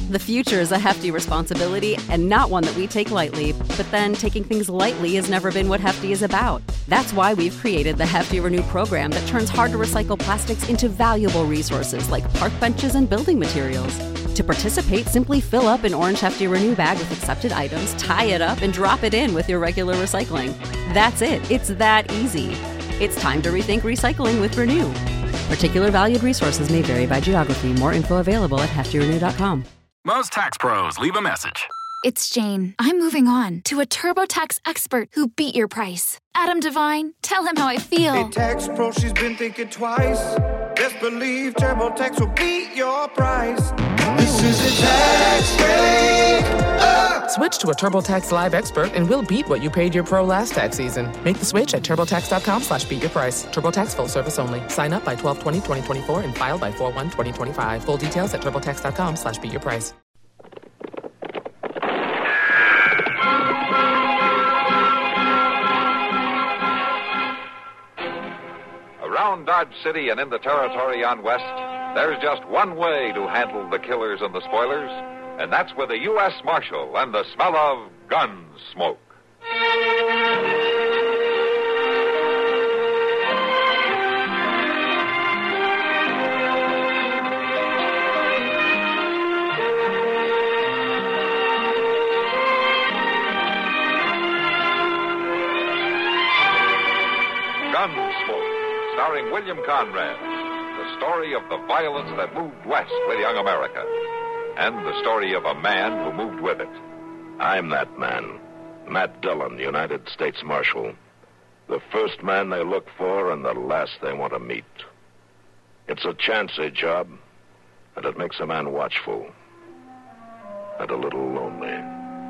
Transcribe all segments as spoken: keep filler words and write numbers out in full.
The future is a hefty responsibility and not one that we take lightly. But then taking things lightly has never been what Hefty is about. That's why we've created the Hefty Renew program that turns hard-to-recycle plastics into valuable resources like park benches and building materials. To participate, simply fill up an orange Hefty Renew bag with accepted items, tie it up, and drop it in with your regular recycling. That's it. It's that easy. It's time to rethink recycling with Renew. Particular valued resources may vary by geography. More info available at hefty renew dot com. Most tax pros leave a message. It's Jane. I'm moving on to a TurboTax expert who beat your price. Adam Devine, tell him how I feel. Hey, tax pro, she's been thinking twice. Best believe TurboTax will beat your price. This is a tax break. Uh. Switch to a TurboTax Live expert and we'll beat what you paid your pro last tax season. Make the switch at TurboTax.com slash beat your price. TurboTax full service only. Sign up by twelve twenty twenty twenty-four and file by four one twenty twenty-five. Full details at TurboTax.com slash beat your price. Around Dodge City and in the territory on West, there's just one way to handle the killers and the spoilers, and that's with a U S Marshal and the smell of gun smoke. Gunsmoke, starring William Conrad, the story of the violence that moved west with young America, and the story of a man who moved with it. I'm that man, Matt Dillon, United States Marshal. The first man they look for and the last they want to meet. It's a chancy job, and it makes a man watchful and a little lonely.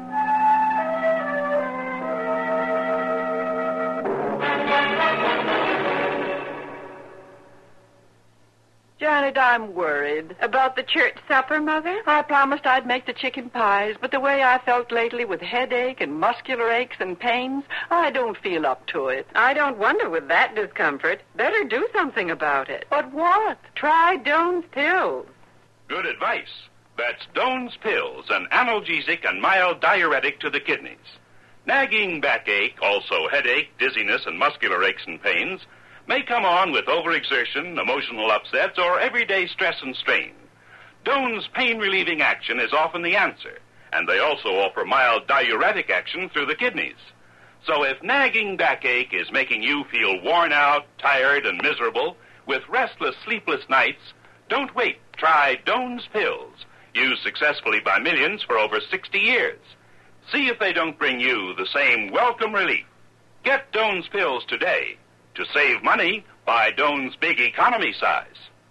Janet, I'm worried. About the church supper, Mother? I promised I'd make the chicken pies, but the way I felt lately with headache and muscular aches and pains, I don't feel up to it. I don't wonder with that discomfort. Better do something about it. But what? Try Doan's Pills. Good advice. That's Doan's Pills, an analgesic and mild diuretic to the kidneys. Nagging backache, also headache, dizziness, and muscular aches and pains may come on with overexertion, emotional upsets, or everyday stress and strain. Doan's pain-relieving action is often the answer, and they also offer mild diuretic action through the kidneys. So if nagging backache is making you feel worn out, tired, and miserable, with restless, sleepless nights, don't wait. Try Doan's Pills, used successfully by millions for over sixty years. See if they don't bring you the same welcome relief. Get Doan's Pills today. To save money, buy Doan's Big Economy size.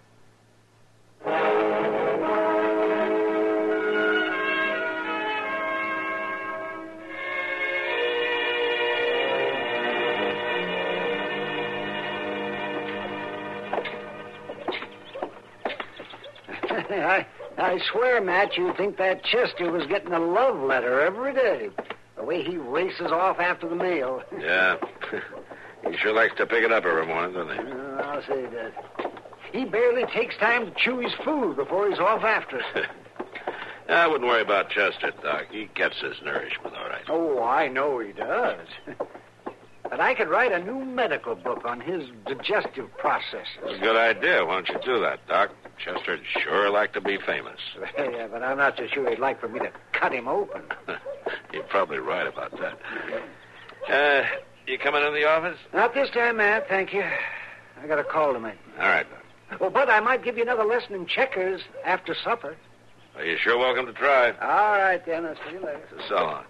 I, I swear, Matt, you'd think that Chester was getting a love letter every day. The way he races off after the mail. Yeah. He sure likes to pick it up every morning, doesn't he? Uh, I'll say that. He barely takes time to chew his food before he's off after it. I wouldn't worry about Chester, Doc. He gets his nourishment all right. Oh, I know he does. But I could write a new medical book on his digestive processes. That's a good idea. Why don't you do that, Doc? Chester'd sure like to be famous. Yeah, but I'm not so sure he'd like for me to cut him open. You're probably right about that. Uh... You coming in the office? Not this time, Matt, thank you. I got a call to make. All right, then. Well, Bud, I might give you another lesson in checkers after supper. Well, you're sure welcome to try. All right, then. I'll see you later. So long.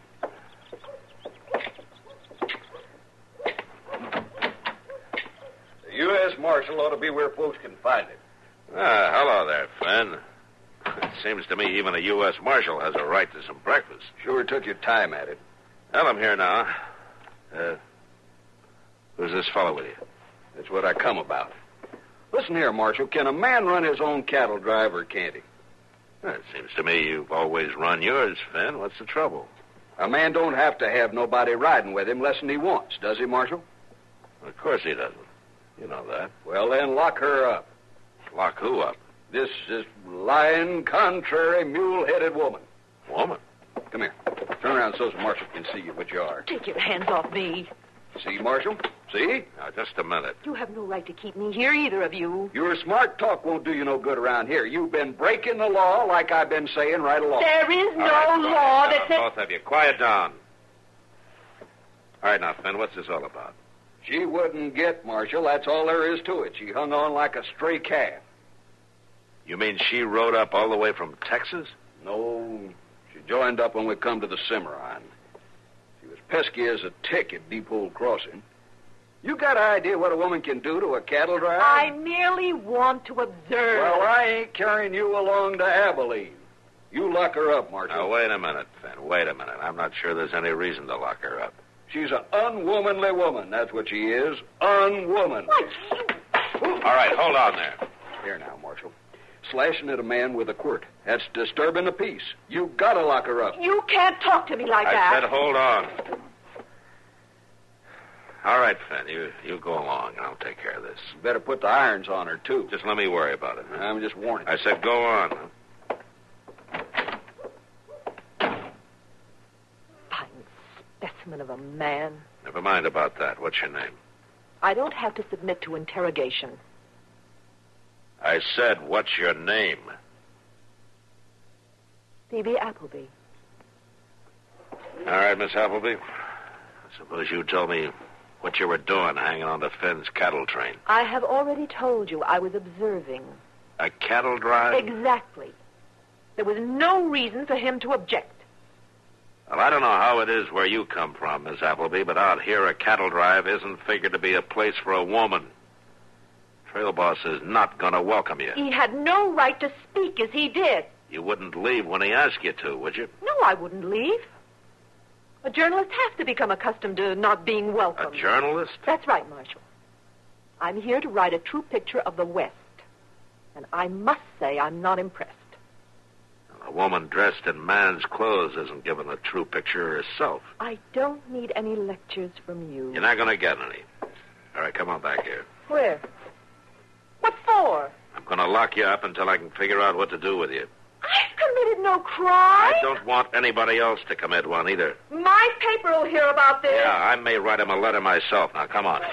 The U S Marshal ought to be where folks can find him. Ah, hello there, Finn. It seems to me even a U S Marshal has a right to some breakfast. Sure took your time at it. Well, I'm here now. Uh... Who's this fellow with you? That's what I come about. Listen here, Marshal. Can a man run his own cattle drive or can't he? Well, it seems to me you've always run yours, Finn. What's the trouble? A man don't have to have nobody riding with him less than he wants, does he, Marshal? Of course he doesn't. You know that. Well, then lock her up. Lock who up? This is lying, contrary, mule-headed woman. Woman? Come here. Turn around so Marshal can see you what you are. Take your hands off me. See, Marshal? See? Now, just a minute. You have no right to keep me here, either of you. Your smart talk won't do you no good around here. You've been breaking the law like I've been saying right along. There is no right, law down, that says... Both of you, quiet down. All right, now, Finn, what's this all about? She wouldn't get, Marshal. That's all there is to it. She hung on like a stray calf. You mean she rode up all the way from Texas? No, she joined up when we come to the Cimarron. She was pesky as a tick at Deep Hole Crossing. You got an idea what a woman can do to a cattle driver? I merely want to observe. Well, I ain't carrying you along to Abilene. You lock her up, Marshal. Now, wait a minute, Finn. Wait a minute. I'm not sure there's any reason to lock her up. She's an unwomanly woman. That's what she is. Unwoman. What? All right, hold on there. Here now, Marshal. Slashing at a man with a quirt. That's disturbing the peace. You gotta lock her up. You can't talk to me like I that. said hold on. All right, Finn, you, you go along, and I'll take care of this. You better put the irons on her, too. Just let me worry about it. Huh? I'm just warning you. I said go on. Specimen of a man. Never mind about that. What's your name? I don't have to submit to interrogation. I said, what's your name? Phoebe Appleby. All right, Miss Appleby. I suppose you told me what you were doing hanging on to Finn's cattle train. I have already told you I was observing. A cattle drive? Exactly. There was no reason for him to object. Well, I don't know how it is where you come from, Miss Appleby, but out here a cattle drive isn't figured to be a place for a woman. Trail boss is not going to welcome you. He had no right to speak as he did. You wouldn't leave when he asked you to, would you? No, I wouldn't leave. A journalist has to become accustomed to not being welcome. A journalist? That's right, Marshal. I'm here to write a true picture of the West. And I must say I'm not impressed. A woman dressed in man's clothes isn't given a true picture herself. I don't need any lectures from you. You're not going to get any. All right, come on back here. Where? What for? I'm going to lock you up until I can figure out what to do with you. I've committed no crime. I don't want anybody else to commit one either. My paper will hear about this. Yeah, I may write him a letter myself. Now, come on.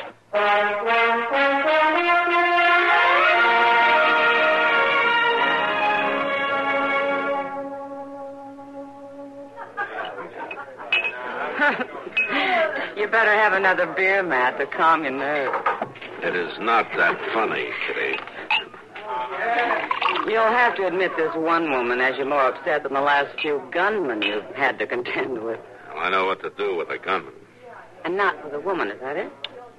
You better have another beer, Matt, to calm your nerves. It is not that funny, Kitty. You'll have to admit this one woman has you more upset than the last few gunmen you've had to contend with. Well, I know what to do with a gunman. And not with a woman, is that it?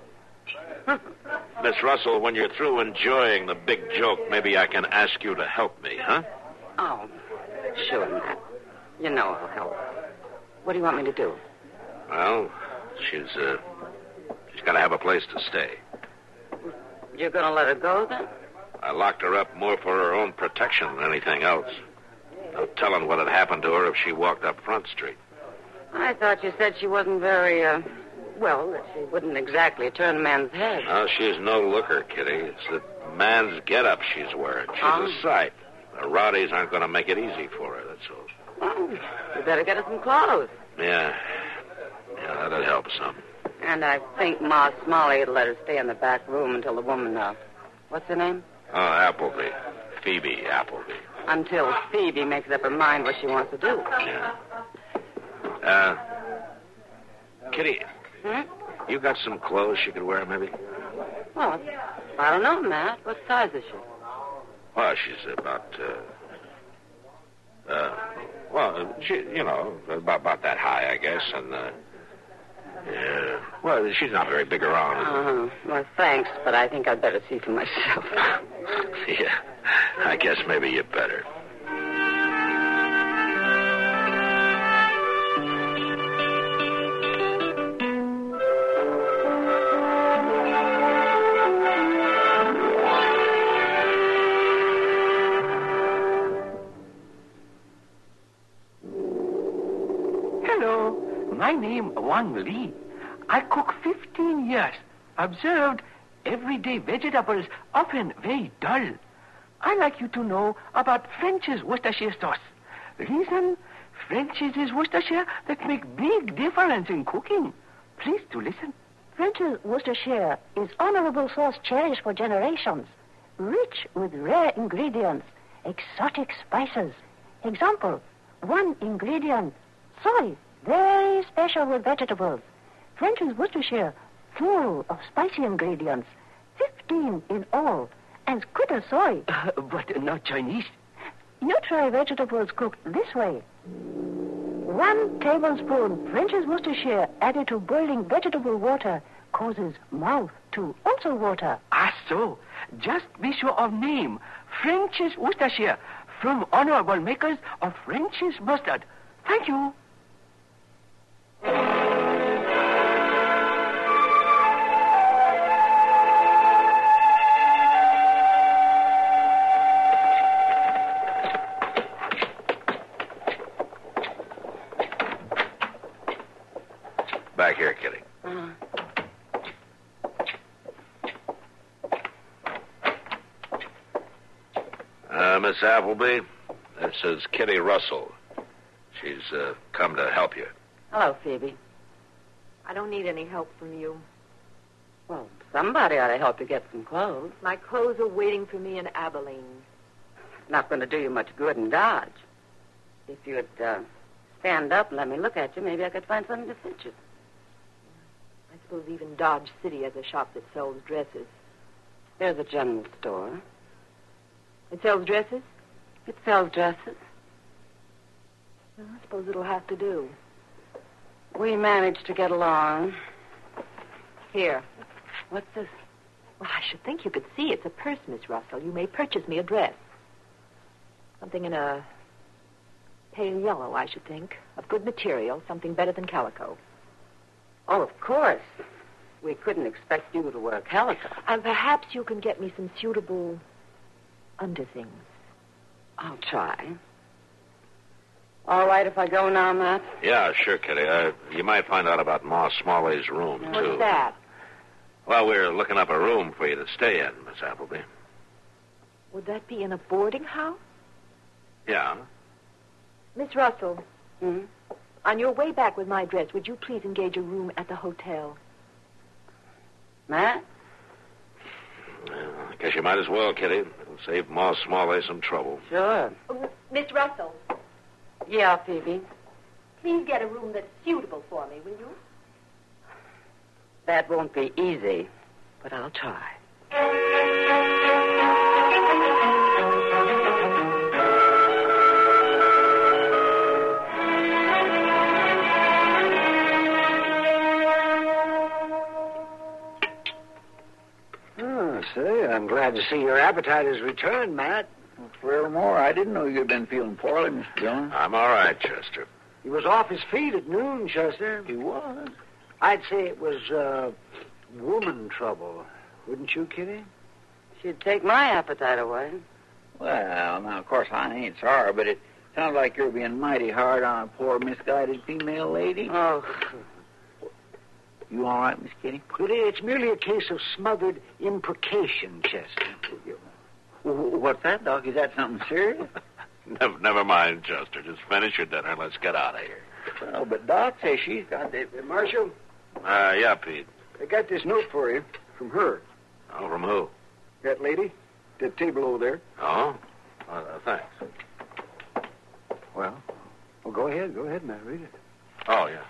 Miss Russell, when you're through enjoying the big joke, maybe I can ask you to help me, huh? Oh, sure, Matt. You know I'll help. What do you want me to do? Well, she's, uh, she's got to have a place to stay. You're going to let her go, then? I locked her up more for her own protection than anything else. No telling what had happened to her if she walked up Front Street. I thought you said she wasn't very, uh, well, that she wouldn't exactly turn a man's head. No, she's no looker, Kitty. It's the man's get-up she's wearing. She's Oh. a sight. The rowdies aren't going to make it easy for her, that's all. Well, you better get her some clothes. Yeah. Yeah, that'd help some. And I think Ma Smalley would let her stay in the back room until the woman, uh, what's her name? Oh, Appleby. Phoebe Appleby. Until Phoebe makes up her mind what she wants to do. Yeah. Uh, Kitty, Hmm? you got some clothes she could wear, maybe? Well, I don't know, Matt. What size is she? Well, she's about, uh... Uh, well, she, you know, about, about that high, I guess, and, uh... Yeah. Well, she's not very big around. Uh-huh. Well, thanks, but I think I'd better see for myself. Yeah, I guess maybe you better. Hello, my name Wang Li. I cook fifteen years. Observed, everyday vegetables often very dull. I'd like you to know about French's Worcestershire sauce. Reason, French's is Worcestershire that make big difference in cooking. Please to listen. French's Worcestershire is honorable sauce cherished for generations, rich with rare ingredients, exotic spices. Example, one ingredient, soy, very special with vegetables. French's Worcestershire, full of spicy ingredients, fifteen in all, as good as soy. Uh, but not Chinese. You try vegetables cooked this way. One tablespoon French's Worcestershire added to boiling vegetable water causes mouth to also water. Ah, so. Just be sure of name. French's Worcestershire, from honorable makers of French's mustard. Thank you. Back here, Kitty. Uh-huh. Uh, Miss Appleby, this is Kitty Russell. She's uh, come to help you. Hello, Phoebe. I don't need any help from you. Well, somebody ought to help you get some clothes. My clothes are waiting for me in Abilene. Not going to do you much good in Dodge. If you'd uh, stand up and let me look at you, maybe I could find something to fit you. I suppose even Dodge City has a shop that sells dresses. There's a general store. It sells dresses? It sells dresses. Well, I suppose it'll have to do. We managed to get along. Here. What's this? Well, I should think you could see. It's a purse, Miss Russell. You may purchase me a dress. Something in a pale yellow, I should think. Of good material. Something better than calico. Oh, of course. We couldn't expect you to wear calico. And perhaps you can get me some suitable underthings. I'll try. All right if I go now, Matt? Yeah, sure, Kitty. Uh, you might find out about Ma Smalley's room, What's too. What's that? Well, we're looking up a room for you to stay in, Miss Appleby. Would that be in a boarding house? Yeah. Miss Russell. Hmm? On your way back with my dress, would you please engage a room at the hotel? Matt? Well, I guess you might as well, Kitty. It'll save Ma Smalley some trouble. Sure. Oh, Miss Russell. Yeah, Phoebe. Please get a room that's suitable for me, will you? That won't be easy, but I'll try. Oh, say, I'm glad to see your appetite has returned, Matt. Forevermore, I didn't know you'd been feeling poorly, Mister Jones. I'm all right, Chester. He was off his feet at noon, Chester. He was? I'd say it was, uh, woman trouble. Wouldn't you, Kitty? She'd take my appetite away. Well, now, of course, I ain't sorry, but it sounds like you're being mighty hard on a poor, misguided female lady. Oh. You all right, Miss Kitty? It's merely a case of smothered imprecation, Chester. What's that, Doc? Is that something serious? never, never mind, Chester. Just finish your dinner and let's get out of here. Well, but Doc says she's got the... Uh, Marshal? Uh, yeah, Pete. I got this note for you from her. Oh, from who? That lady. That table over there. Oh? Uh, thanks. Well, well, go ahead. Go ahead, Matt. Read it. Oh, yeah.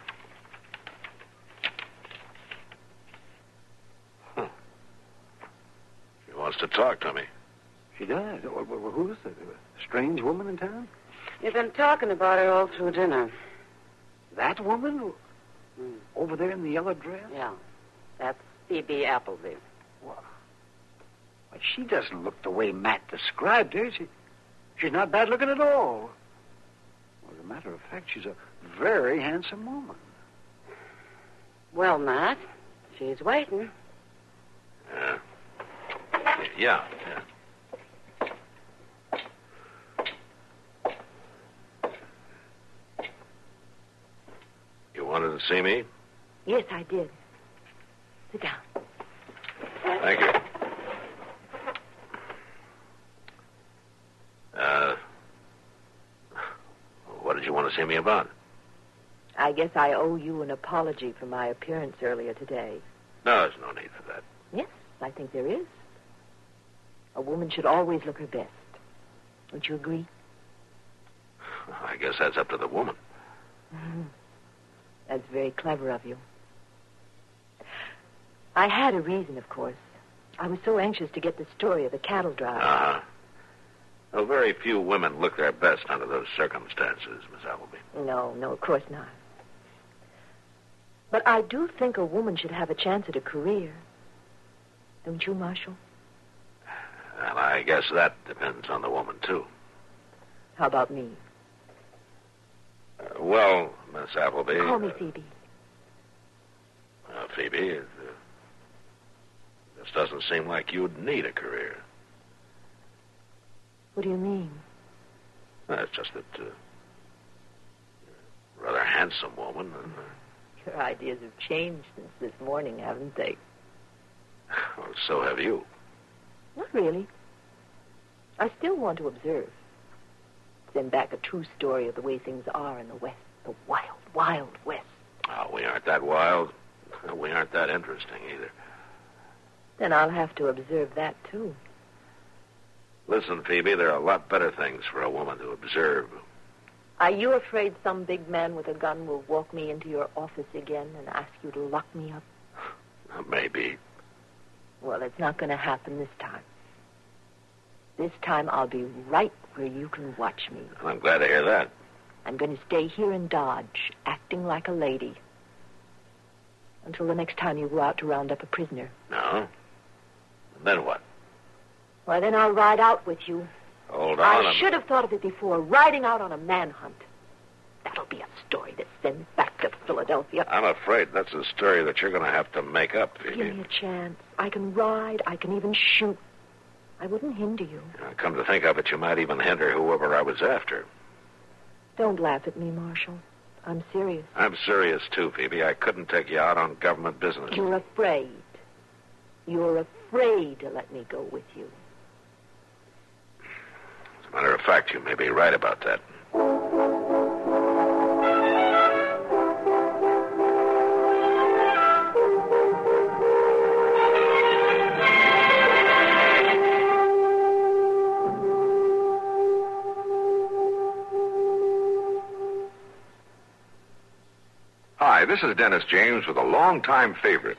Huh. She wants to talk to me. She does. Well, well, who is it? A strange woman in town? You've been talking about her all through dinner. That woman? Mm. Over there in the yellow dress? Yeah. That's Phoebe Appleby. Well, she doesn't look the way Matt described her. She, she's not bad looking at all. Well, as a matter of fact, she's a very handsome woman. Well, Matt, she's waiting. Yeah. Yeah, yeah. You wanted to see me? Yes, I did. Sit down. Thank you. you want to see me about? I guess I owe you an apology for my appearance earlier today. No, there's no need for that. Yes, I think there is. A woman should always look her best. Don't you agree? I guess that's up to the woman. Mm-hmm. That's very clever of you. I had a reason, of course. I was so anxious to get the story of the cattle drive. Uh-huh. Well, very few women look their best under those circumstances, Miss Appleby. No, no, of course not. But I do think a woman should have a chance at a career. Don't you, Marshal? Well, I guess that depends on the woman, too. How about me? Uh, well, Miss Appleby... Call me Phoebe. Uh, Phoebe, it uh, just doesn't seem like you'd need a career. What do you mean? Well, it's just that uh, you're a rather handsome woman. And, uh, Your ideas have changed since this morning, haven't they? Well, so have you. Not really. I still want to observe. Send back a true story of the way things are in the West. The wild, wild West. Oh, we aren't that wild. We aren't that interesting either. Then I'll have to observe that, too. Listen, Phoebe, there are a lot better things for a woman to observe. Are you afraid some big man with a gun will walk me into your office again and ask you to lock me up? Maybe. Well, it's not going to happen this time. This time I'll be right where you can watch me. I'm glad to hear that. I'm going to stay here in Dodge, acting like a lady. Until the next time you go out to round up a prisoner. No? And then what? Well, then I'll ride out with you. Hold on. I should have thought of it before. Riding out on a manhunt. That'll be a story to send back to Philadelphia. I'm afraid that's a story that you're going to have to make up, Phoebe. Give me a chance. I can ride. I can even shoot. I wouldn't hinder you. Uh, come to think of it, you might even hinder whoever I was after. Don't laugh at me, Marshal. I'm serious. I'm serious, too, Phoebe. I couldn't take you out on government business. You're afraid. You're afraid to let me go with you. As a matter of fact, you may be right about that. Hi, this is Dennis James with a longtime favorite.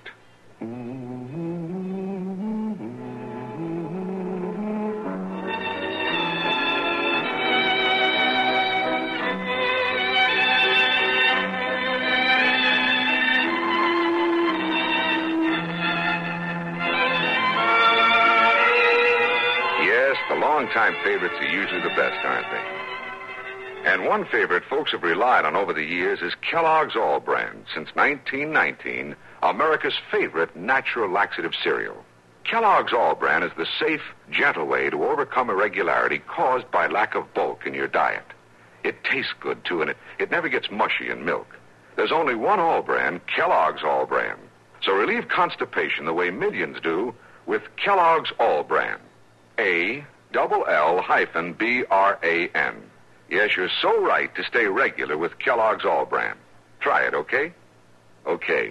Yes, the longtime favorites are usually the best, aren't they? And one favorite folks have relied on over the years is Kellogg's All Brand, since nineteen nineteen, America's favorite natural laxative cereal. Kellogg's All Brand is the safe, gentle way to overcome irregularity caused by lack of bulk in your diet. It tastes good, too, and it, it never gets mushy in milk. There's only one All Brand, Kellogg's All Brand. So relieve constipation the way millions do with Kellogg's All Brand. A double L hyphen B R A N. Yes, you're so right to stay regular with Kellogg's All Brand. Try it, okay? Okay.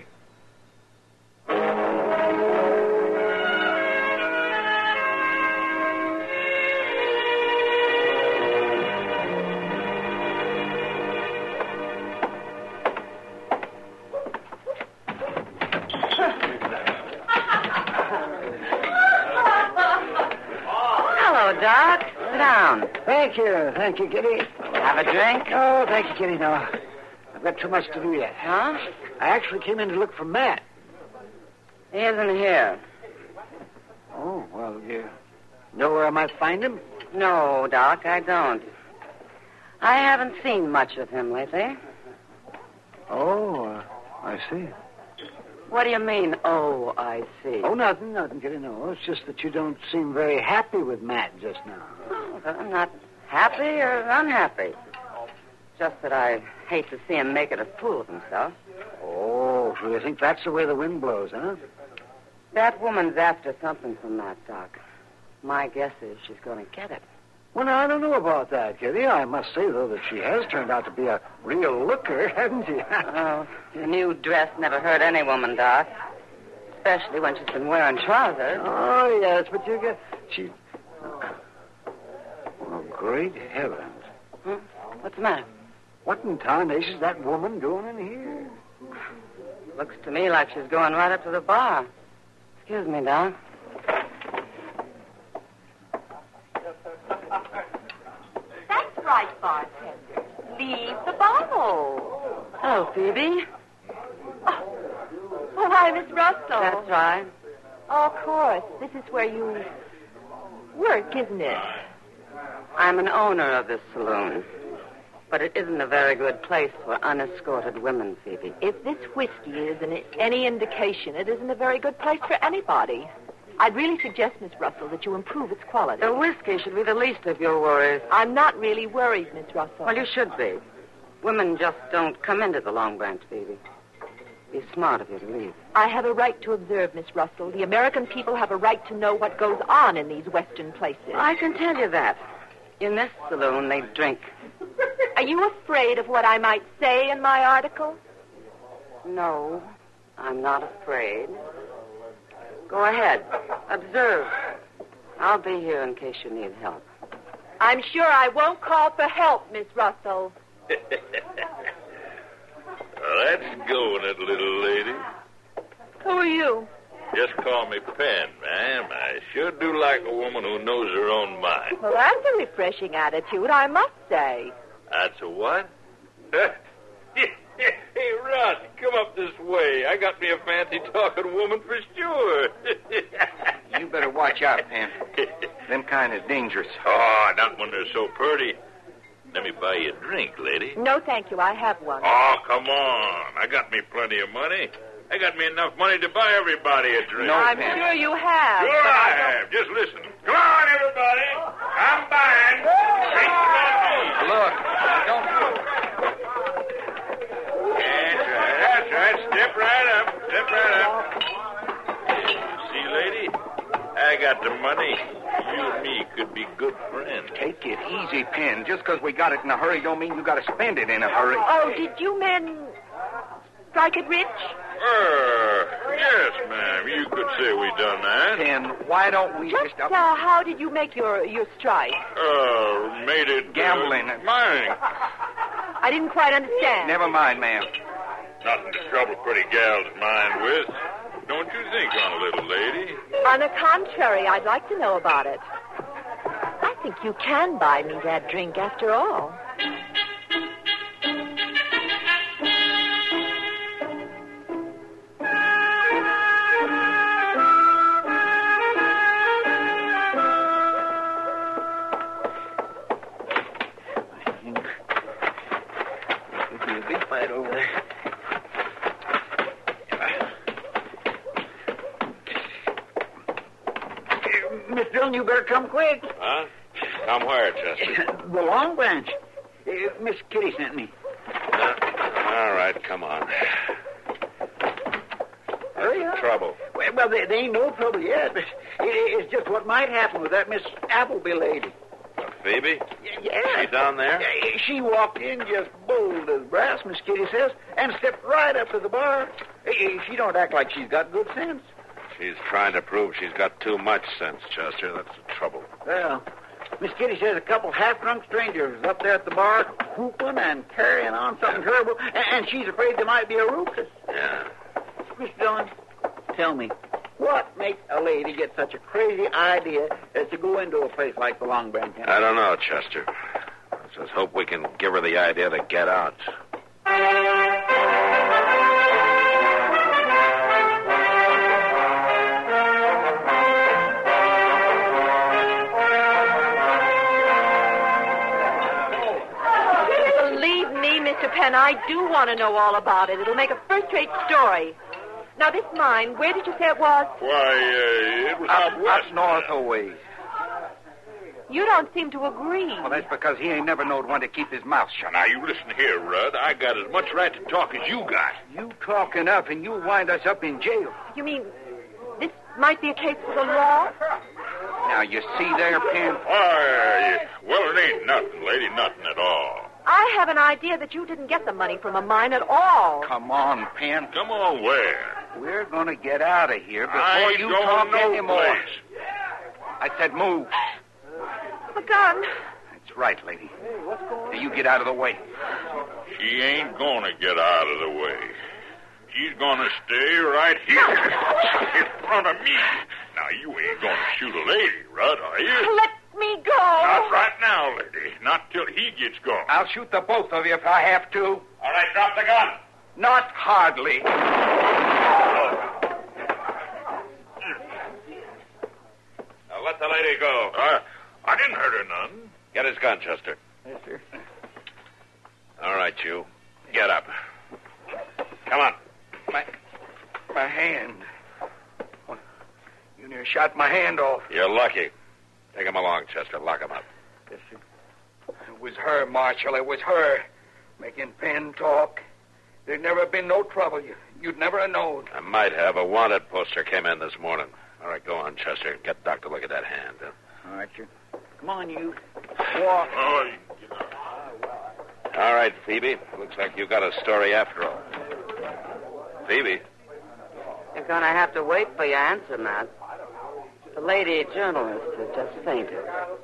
Hello, Doc. Sit down. Thank you. Thank you, Kitty. Have a drink? Oh, thank you, Kitty. No. I've got too much to do yet. Huh? I actually came in to look for Matt. He isn't here. Oh, well, you know where I might find him? No, Doc, I don't. I haven't seen much of him lately. Oh, uh, I see. What do you mean, oh, I see? Oh, nothing, nothing, Kitty. No, it's just that you don't seem very happy with Matt just now. Oh, I'm not happy or unhappy. Just that I hate to see him making a fool of himself. Oh, so you think that's the way the wind blows, huh? That woman's after something from that, Doc. My guess is she's going to get it. Well, now, I don't know about that, Kitty. I must say, though, that she has turned out to be a real looker, hasn't she? Oh, a new dress never hurt any woman, Doc. Especially when she's been wearing trousers. Oh, yes, but you get... She... Oh, great heavens. Hmm? What's the matter? What in tarnation is that woman doing in here? Looks to me like she's going right up to the bar. Excuse me, Doc. That's right, bartender. Leave the bottle. Oh, Phoebe. Oh, hi, Miss Russell. That's right. Oh, of course. This is where you work, isn't it? I'm an owner of this saloon. But it isn't a very good place for unescorted women, Phoebe. If this whiskey is an, any indication, it isn't a very good place for anybody. I'd really suggest, Miss Russell, that you improve its quality. The whiskey should be the least of your worries. I'm not really worried, Miss Russell. Well, you should be. Women just don't come into the Long Branch, Phoebe. Be smart of you to leave. I have a right to observe, Miss Russell. The American people have a right to know what goes on in these Western places. I can tell you that. In this saloon, they drink. Are you afraid of what I might say in my article? No, I'm not afraid. Go ahead. Observe. I'll be here in case you need help. I'm sure I won't call for help, Miss Russell. Let's go, that little lady. Who are you? Just call me Pen, ma'am. I sure do like a woman who knows her own mind. Well, that's a refreshing attitude, I must say. That's a what? Hey, Rod, come up this way. I got me a fancy-talking woman for sure. You better watch out, Pen. Them kind is dangerous. Oh, not when they're so pretty. Let me buy you a drink, lady. No, thank you. I have one. Oh, come on. I got me plenty of money. I got me enough money to buy everybody a drink. No, I'm Pen. sure you have. Sure I have. Just listen. Come on, everybody. I'm buying. Look, don't... That's right. That's right. Step right up. Step right up. See, lady? I got the money. You and me could be good friends. Take it easy, Pen. Just because we got it in a hurry don't mean you got to spend it in a hurry. Oh, did you men strike it rich? Uh, yes, ma'am. You could say we done that. Pen, why don't we Just just... Uh, uh, how did you make your, your strike? Uh, made it... Gambling. Uh, mine. I didn't quite understand. Never mind, ma'am. Nothing to trouble pretty gals' mind with. Don't you think, on a little lady? On the contrary, I'd like to know about it. I think you can buy me that drink after all. There'll be a big fight over there. Miss Dillon, you better come quick. Huh? Come where, Chester? The Long Branch. Uh, Miss Kitty sent me. Uh, all right, come on. Hurry up. Trouble. Well, well there, there ain't no trouble yet, but it, it's just what might happen with that Miss Appleby lady. Uh, Phoebe? Yeah. She down there? Yeah, she walked in just bold as brass, Miss Kitty says, and stepped right up to the bar. Hey, she don't act like she's got good sense. She's trying to prove she's got too much sense, Chester. That's the trouble. Well, Miss Kitty says a couple half-drunk strangers was up there at the bar whooping and carrying on something terrible, and, and she's afraid there might be a rufus. Yeah. Miss Dillon, tell me, what makes a lady get such a crazy idea as to go into a place like the Long Branch? I don't know, Chester. Let's just hope we can give her the idea to get out. Believe me, Mister Penn, I do want to know all about it. It'll make a first-rate story. Now, this mine, where did you say it was? Why, uh, it was out west. Up north a ways. You don't seem to agree. Well, that's because he ain't never knowed when to keep his mouth shut. Now, you listen here, Rudd. I got as much right to talk as you got. You talk enough, and you'll wind us up in jail. You mean this might be a case for the law? Now, you see there, Pen? Why, well, it ain't nothing, lady, nothing at all. I have an idea that you didn't get the money from a mine at all. Come on, Pen. Come on, where? We're going to get out of here before I ain't you going talk no anymore. place. I said move. The gun. That's right, lady. Now, you get out of the way. She ain't gonna get out of the way. She's gonna stay right here in front of me. Now, you ain't gonna shoot a lady, Rudd, are you? Let me go. Not right now, lady. Not till he gets gone. I'll shoot the both of you if I have to. All right, drop the gun. Not hardly. Now, let the lady go. Uh, I didn't hurt her none. Get his gun, Chester. Yes, sir. All right, you. Get up. Come on. My, my hand. You near shot my hand off. You're lucky. Take him along, Chester. Lock him up. Yes, sir. It was her, Marshal. It was her. Making Penn talk. There'd never been no trouble. You, you'd never have known. I might have. A wanted poster came in this morning. All right, go on, Chester, and get Doc to look at that hand. Huh? All right, you. Come on, you. Walk. Oh, you All right, Phoebe. Looks like you got a story after all. Phoebe? You're going to have to wait for your answer, Matt. The lady journalist has just fainted.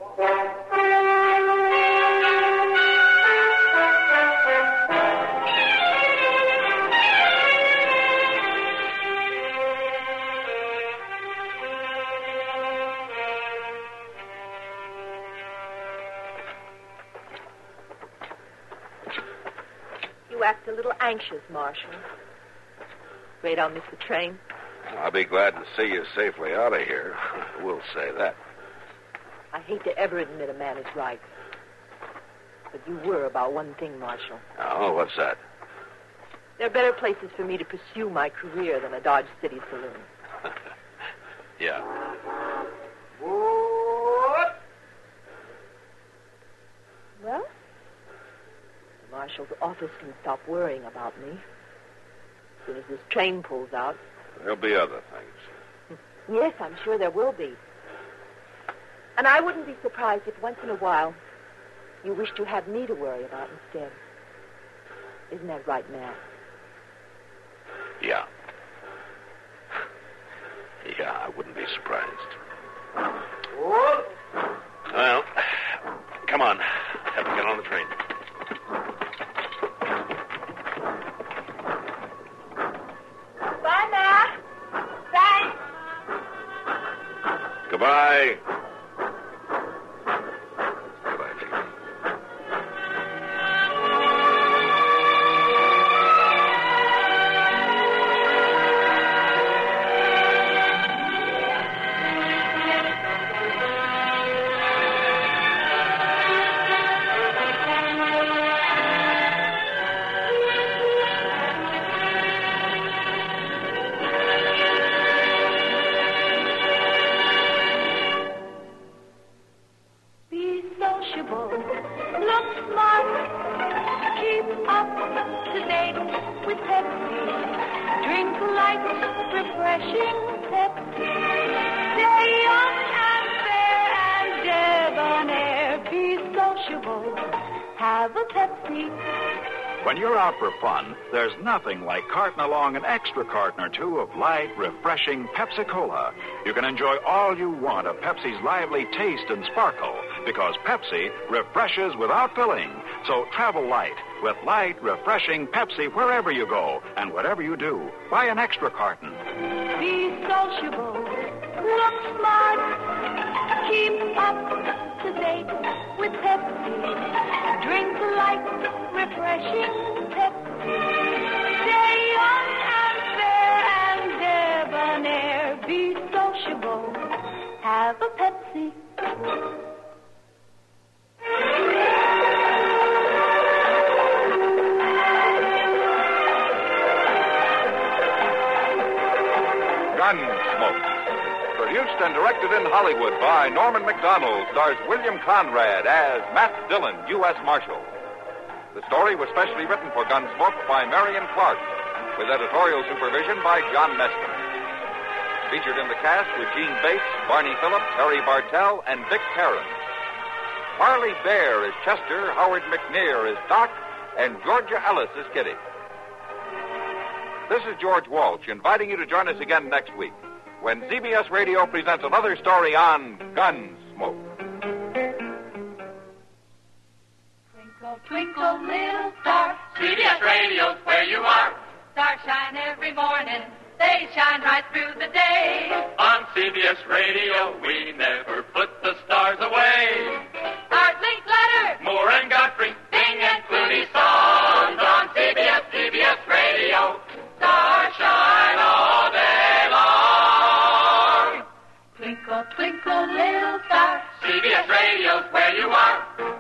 You act a little anxious, Marshal. Afraid I'll miss the train. I'll be glad to see you safely out of here. We'll say that. I hate to ever admit a man is right. But you were about one thing, Marshal. Oh, what's that? There are better places for me to pursue my career than a Dodge City saloon. Yeah. What? Well, the Marshal's office can stop worrying about me. As soon as this train pulls out. There'll be other things. Yes, I'm sure there will be. And I wouldn't be surprised if once in a while you wished you had me to worry about instead. Isn't that right, Matt? Yeah. Yeah, I wouldn't be surprised. What? Well, come on. Have to get on the train. Bye, Matt. Thanks. Goodbye. When you're out for fun, there's nothing like carting along an extra carton or two of light, refreshing Pepsi-Cola. You can enjoy all you want of Pepsi's lively taste and sparkle, because Pepsi refreshes without filling. So travel light with light, refreshing Pepsi wherever you go and whatever you do. Buy an extra carton. Be sociable, look smart, keep up to date with Pepsi. Drink light, refreshing Pepsi. Stay young and fair and debonair. Be sociable, have a Pepsi. Gunsmoke. Produced and directed in Hollywood by Norman Macdonald, stars William Conrad as Matt Dillon, U S Marshal. The story was specially written for Gunsmoke by Marion Clark, with editorial supervision by John Meston. Featured in the cast were Gene Bates, Barney Phillips, Harry Bartell, and Vic Perrin. Harley Bear is Chester, Howard McNear is Doc, and Georgia Ellis is Kitty. This is George Walsh inviting you to join us again next week when C B S Radio presents another story on Gunsmoke. Twinkle, twinkle, little star. C B S Radio's where you are. Stars shine every morning. They shine right through the day. On C B S Radio, we never put the stars away. Stars Link Letter. Moore and Godfrey. Bing and Clooney songs on C B S, C B S Radio. Stars shine all day long. Twinkle, twinkle, little star. C B S Radio's where you are.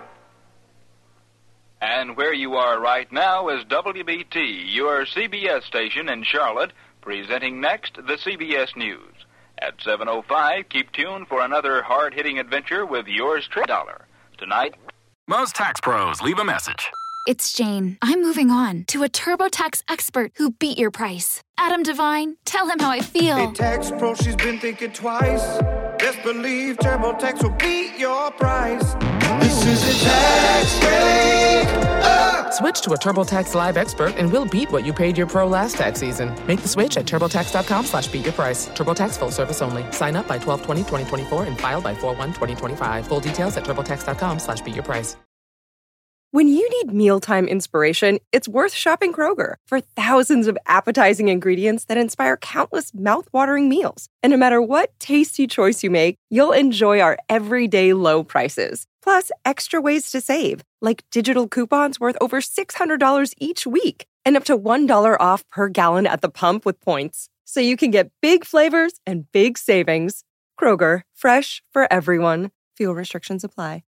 And where you are right now is W B T, your C B S station in Charlotte, presenting next the C B S News. At seven oh five, keep tuned for another hard-hitting adventure with yours truly, Dollar. Tonight, Most tax pros leave a message. It's Jane. I'm moving on to a TurboTax expert who beat your price. Adam Devine, tell him how I feel. Hey, tax pro, she's been thinking twice. Best believe TurboTax will beat your price. This is a tax break. Uh. Switch to a TurboTax Live expert and we'll beat what you paid your pro last tax season. Make the switch at TurboTax.com slash beat your price. TurboTax full service only. Sign up by twelve twenty twenty twenty-four and file by four one twenty twenty-five. Full details at TurboTax.com slash beat your price. When you need mealtime inspiration, it's worth shopping Kroger for thousands of appetizing ingredients that inspire countless mouthwatering meals. And no matter what tasty choice you make, you'll enjoy our everyday low prices. Plus, extra ways to save, like digital coupons worth over six hundred dollars each week and up to one dollar off per gallon at the pump with points. So you can get big flavors and big savings. Kroger, fresh for everyone. Fuel restrictions apply.